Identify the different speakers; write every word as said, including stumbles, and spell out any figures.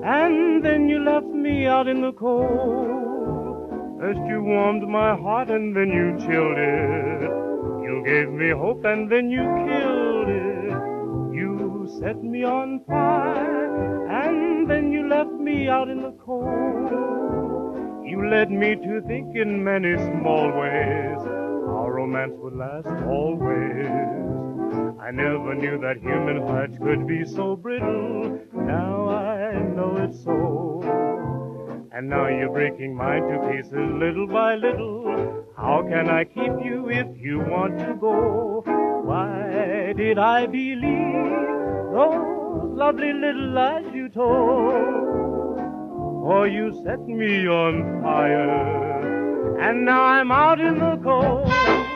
Speaker 1: and then you left me out in the cold. First you warmed my heart and then you chilled it. You gave me hope and then you killed it. You set me on fire and then you left me out in the cold. You led me to think in many small ways our romance would last always. I never knew that human hearts could be so brittle. Now I know it's so. And now you're breaking mine to pieces little by little. How can I keep you if you want to go? Why did I believe those lovely little lies you told? Oh, you set me on fire, and now I'm out in the cold.